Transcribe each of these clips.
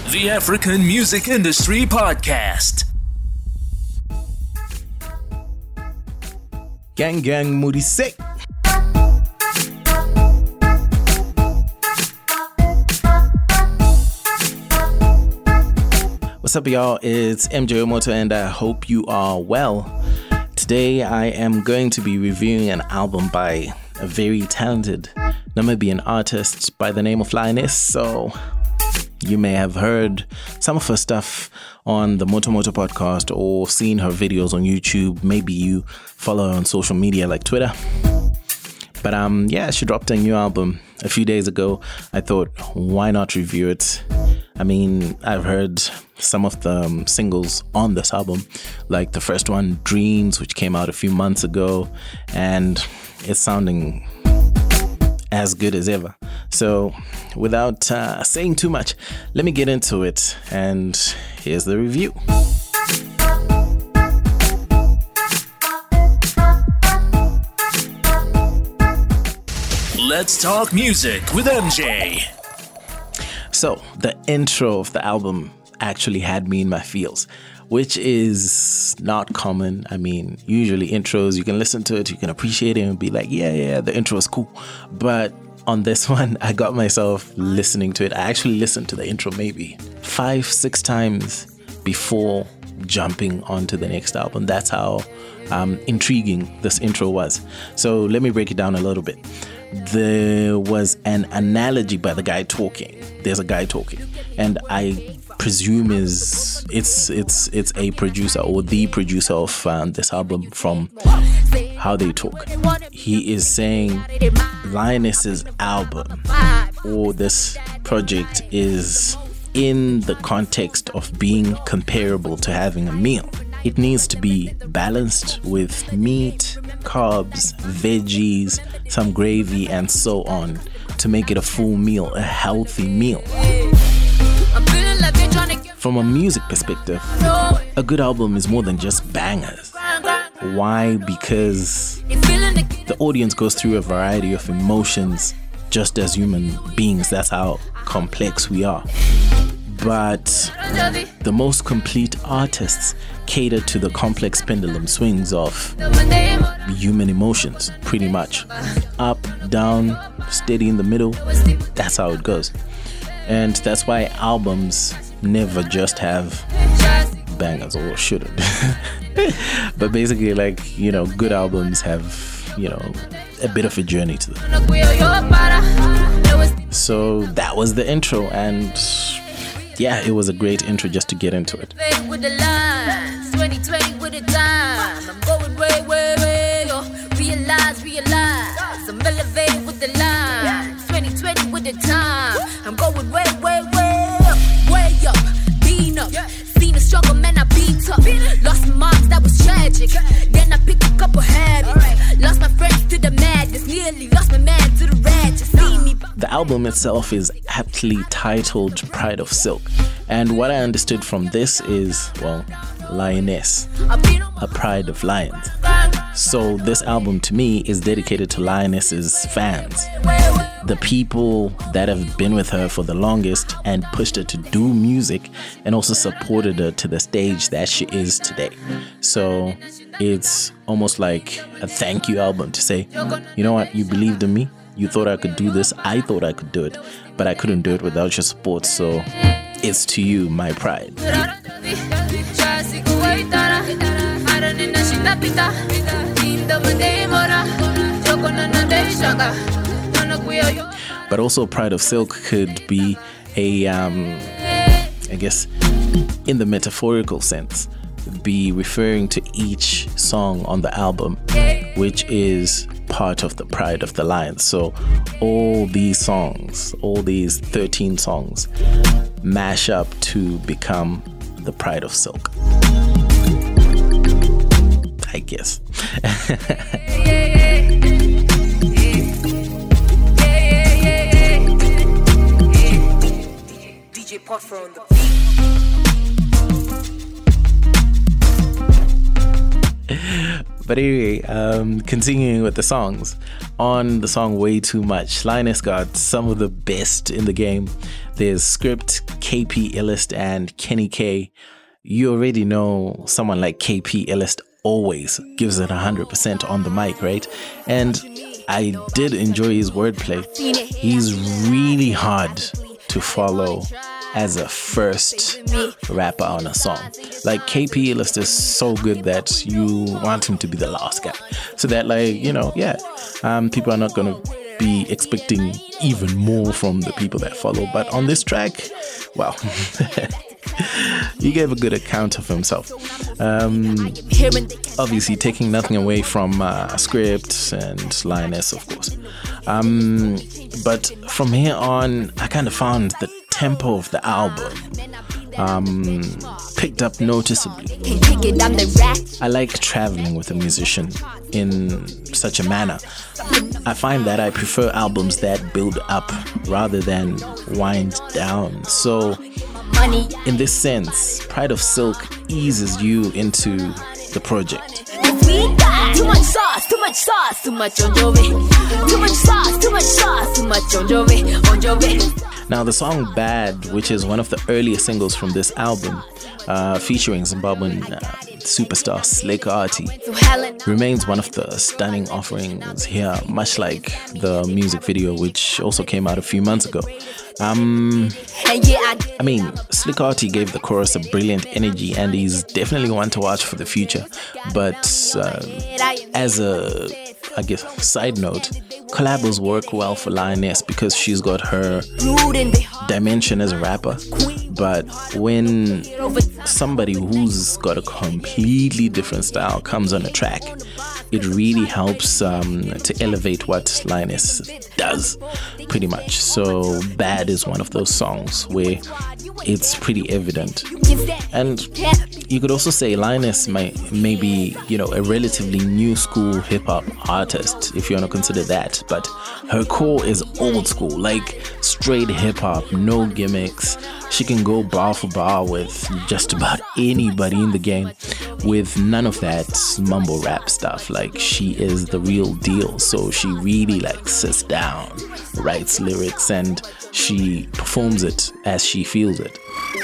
The African Music Industry Podcast. Gang Murise. What's up, y'all? It's MJ Omoto, and I hope you are well. Today, I am going to be reviewing an album by a very talented Namibian artist by the name of Lioness. So, you may have heard some of her stuff on the Moto podcast or seen her videos on YouTube. Maybe you follow her on social media like Twitter. But she dropped a new album a few days ago. I thought, why not review it? I mean, I've heard some of the singles on this album, like the first one, Dreams, which came out a few months ago, and it's sounding as good as ever. So without saying too much, let me get into it, and here's the review. Let's talk music with MJ. So the intro of the album actually had me in my feels, which is not common. I mean, usually intros, you can listen to it, you can appreciate it and be like, yeah, the intro is cool. But on this one, I got myself listening to it. I actually listened to the intro maybe 5-6 times before jumping onto the next album. That's how intriguing this intro was. So let me break it down a little bit. There was an analogy by the guy talking. There's a guy talking, and I presume it's a producer or the producer of this album from how they talk. He is saying Lioness's album or this project is in the context of being comparable to having a meal. It needs to be balanced with meat, carbs, veggies, some gravy, and so on to make it a full meal, a healthy meal. From a music perspective, a good album is more than just bangers. Why? Because the audience goes through a variety of emotions just as human beings. That's how complex we are. But the most complete artists cater to the complex pendulum swings of human emotions, pretty much. Up, down, steady in the middle. That's how it goes. And that's why albums never just have bangers, or shouldn't. But basically, good albums have, a bit of a journey to them. So that was the intro, and yeah, it was a great intro just to get into it. With the lines, 2020 with the time. I'm going way, realize. I'm elevated with the lines, 2020 with the time. I'm going way up, being up. Seen a struggle, man, I beat up. Lost marks, that was tragic. Then I picked a couple habits. Lost my friends to the madness. Nearly lost my man to the ratchet. See me. The album itself is aptly titled Pride of Silk. And what I understood from this is, Lioness, a pride of lions. So this album to me is dedicated to Lioness's fans, the people that have been with her for the longest and pushed her to do music and also supported her to the stage that she is today. So it's almost like a thank you album to say, you know what, you believed in me, you thought I could do this, I thought I could do it, but I couldn't do it without your support, so it's to you, my pride. But also Pride of Silk could be I guess in the metaphorical sense, be referring to each song on the album, which is part of the Pride of the Lions. So all these songs, all these 13 songs mash up to become the Pride of Silk, I guess. DJ Puffer on the beat. But anyway, continuing with the songs. On the song Way Too Much, Lioness got some of the best in the game. There's Script, KP Illest, and Kenny K. You already know someone like KP Illest always gives it 100% on the mic, right? And I did enjoy his wordplay. He's really hard to follow as a first rapper on a song. Like KP Illest is so good that you want him to be the last guy, so that people are not gonna be expecting even more from the people that follow. But on this track, well, he gave a good account of himself. Obviously taking nothing away from Script and Lioness, of course. But from here on, I kind of found the tempo of the album picked up noticeably. I like traveling with a musician in such a manner. I find that I prefer albums that build up rather than wind down. So in this sense, Pride of Silk eases you into the project. Too much sauce, too much sauce, too much on your way. Too much sauce, too much sauce, too much on your way, on your way. Now the song Bad, which is one of the earlier singles from this album, featuring Zimbabwean superstar Slick Arty, remains one of the stunning offerings here, much like the music video, which also came out a few months ago. I mean, Slick Arty gave the chorus a brilliant energy, and he's definitely one to watch for the future. But as a, I guess, side note, collabos work well for Lioness because she's got her dimension as a rapper. But when somebody who's got a completely different style comes on a track, it really helps to elevate what Lioness does, pretty much. So Bad is one of those songs where it's pretty evident. And you could also say Lioness may be, a relatively new school hip-hop artist, if you want to consider that. But her core is old school, like straight hip-hop, no gimmicks. She can go bar for bar with just about anybody in the game with none of that mumble rap stuff. Like, she is the real deal. So she really sits down, writes lyrics, and she performs it as she feels it.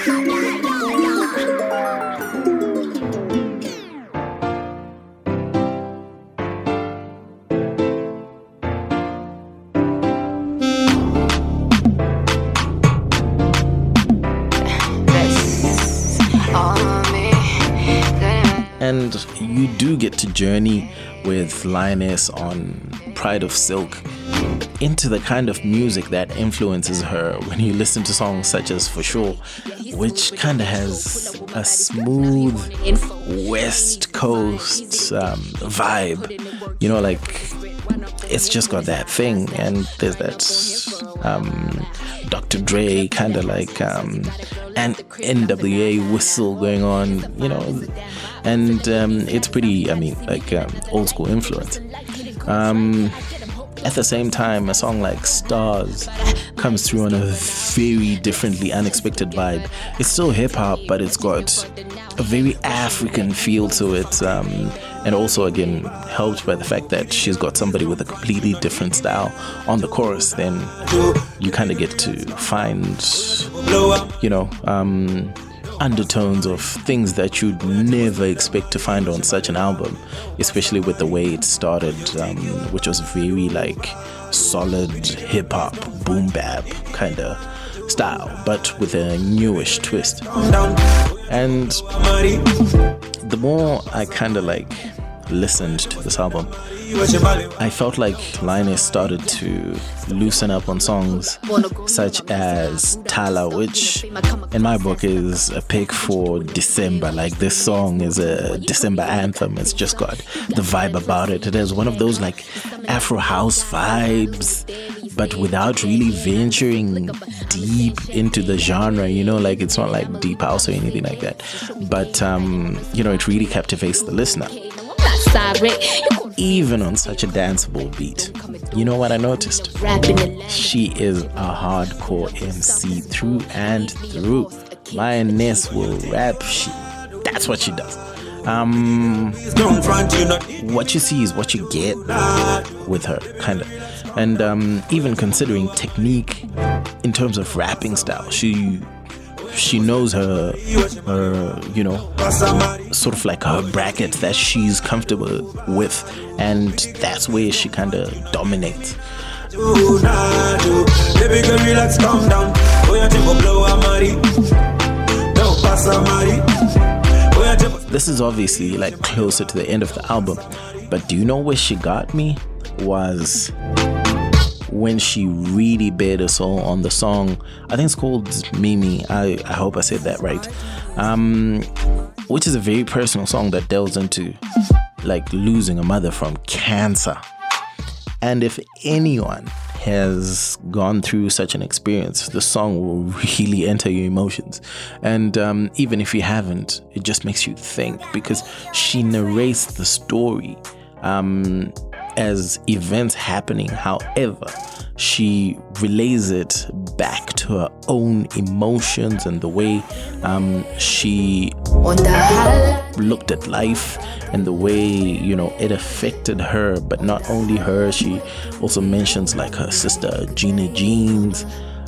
And you do get to journey with Lioness on Pride of Silk into the kind of music that influences her when you listen to songs such as For Sure, which kind of has a smooth West Coast vibe. It's just got that thing. And there's that Dr. Dre kind of an NWA whistle going on, and it's pretty, old school influence. At the same time, a song like Stars comes through on a very differently unexpected vibe. It's still hip-hop, but it's got a very African feel to it, and also, again, helped by the fact that she's got somebody with a completely different style on the chorus. Then you kind of get to find, undertones of things that you'd never expect to find on such an album, especially with the way it started, which was very solid hip-hop, boom bap kind of style, but with a newish twist. And the more I kind of listened to this album, I felt like Lioness started to loosen up on songs such as Tala, which in my book is a pick for December. This song is a December anthem. It's just got the vibe about it. It has one of those Afro house vibes, but without really venturing deep into the genre, it's not deep house or anything like that. But, it really captivates the listener. Even on such a danceable beat. You know what I noticed? She is a hardcore MC through and through. Lioness will rap. That's what she does. What you see is what you get with her, kind of. And even considering technique in terms of rapping style, she knows her sort of like her bracket that she's comfortable with, and that's where she kind of dominates. Baby girl, relax, calm down. This is obviously like closer to the end of the album, but do you know where she got me? Was when she really bared her soul on the song. I think it's called Mimi. I hope I said that right. Which is a very personal song that delves into like losing a mother from cancer. And if anyone has gone through such an experience, the song will really enter your emotions. And even if you haven't, it just makes you think, because she narrates the story as events happening. However, she relays it back to her own emotions and the way she looked at life and the way, you know, it affected her. But not only her, she also mentions like her sister Gina Jeans.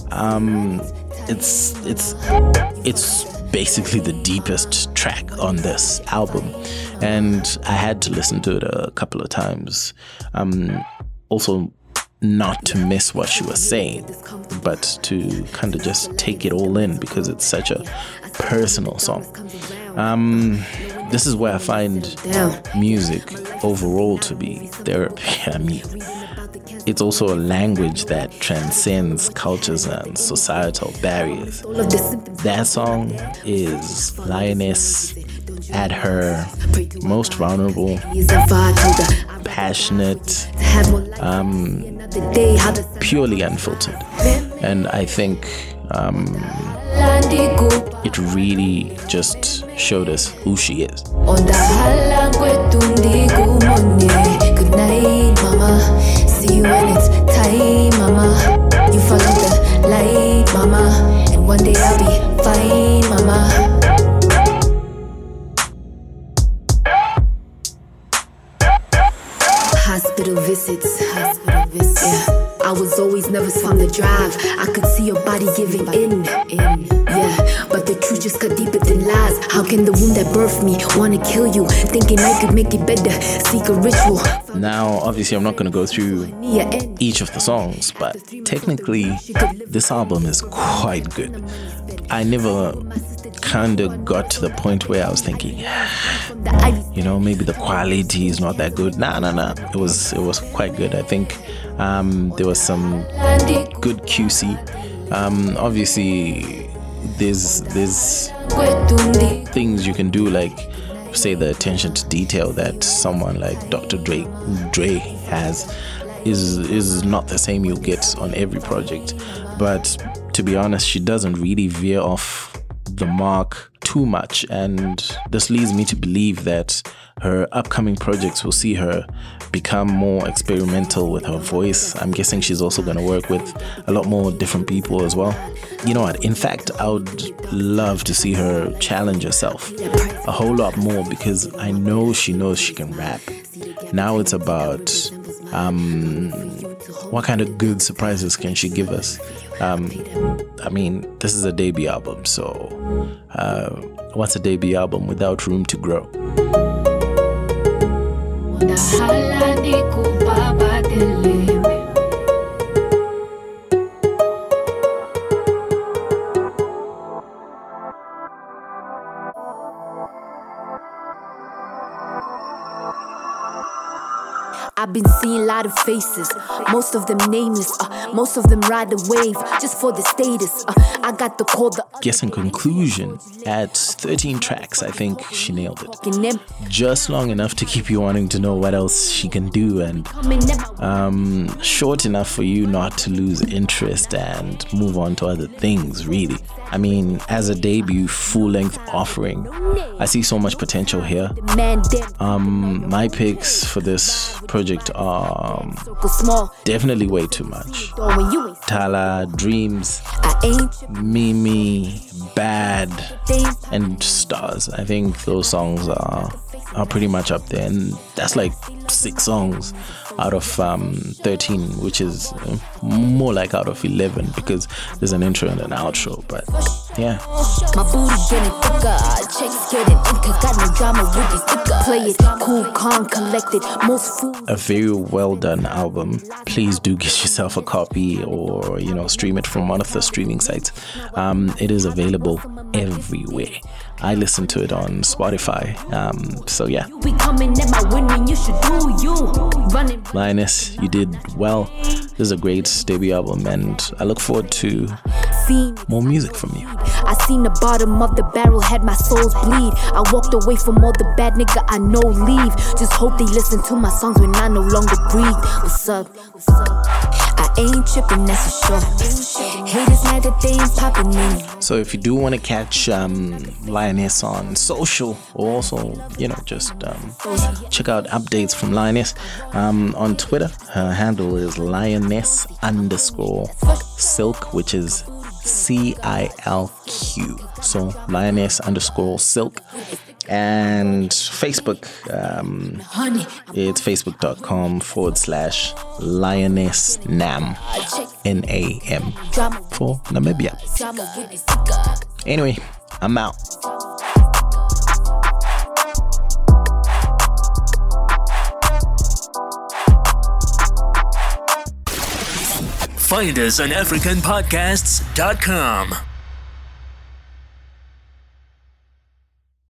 It's basically the deepest track on this album, and I had to listen to it a couple of times. Also, not to miss what she was saying, but to kind of just take it all in, because it's such a personal song. This is where I find music overall to be therapy. I mean, it's also a language that transcends cultures and societal barriers. That song is Lioness at her most vulnerable, passionate, purely unfiltered. And I think it really just showed us who she is. Good night, mama. See you when it's time, mama. You follow the light, mama, and one day I'll be fine, mama. Hospital visits, yeah. I was always nervous from the drive. I could see your body giving in, yeah. But the truth just cut deeper than lies. How can the wound that birthed me wanna kill you? Thinking I could make it better, seek a ritual. Now, obviously, I'm not going to go through each of the songs, but technically, this album is quite good. I never kind of got to the point where I was thinking, you know, maybe the quality is not that good. Nah. It was quite good. I think there was some good QC. Obviously, there's things you can do, like say the attention to detail that someone like Dr. Dre has is not the same you'll get on every project. But to be honest, she doesn't really veer off the mark too much, and this leads me to believe that her upcoming projects will see her become more experimental with her voice. I'm guessing she's also going to work with a lot more different people as well. You know what, in fact, I would love to see her challenge herself a whole lot more, because I know she knows she can rap. Now it's about what kind of good surprises can she give us. I mean, this is a debut album, so what's a debut album without room to grow? I've been seeing a lot of faces, most of them nameless, most of them ride the wave just for the status. I got the call. Guess in conclusion, at 13 tracks, I think she nailed it. Just long enough to keep you wanting to know what else she can do, and short enough for you not to lose interest and move on to other things, really. I mean, as a debut full-length offering, I see so much potential here. My picks for this project are definitely way too much. Tala, Dreams, Mimi, Bad, and Stars. I think those songs are are pretty much up there, and that's like 6 songs out of 13, which is more like out of 11 because there's an intro and an outro. But yeah, my booty getting thicker, checks getting ink, got no drama with this sticker. Play it cool, calm, collected. Most fools. a very well done album. Please do get yourself a copy, or stream it from one of the streaming sites. It is available everywhere. I listen to it on Spotify. So yeah, We coming at my winning, you should do you. Running. Lioness, you did well. This is a great debut album, and I look forward to Seen. more music from you. I seen the bottom of the barrel, had my soul bleed. I walked away from all the bad nigga I know leave. Just hope they listen to my songs when I no longer breathe. What's up? I ain't tripping, that's for sure. Haters mad that they ain't popping in. So if you do want to catch Lioness on social, or also just check out updates from Lioness on Twitter. Her handle is lioness_silk, which is CILQ. So lioness_silk. And Facebook, it's facebook.com/lionessnam, NAM, for Namibia. Anyway, I'm out. Find us on AfricanPodcasts.com.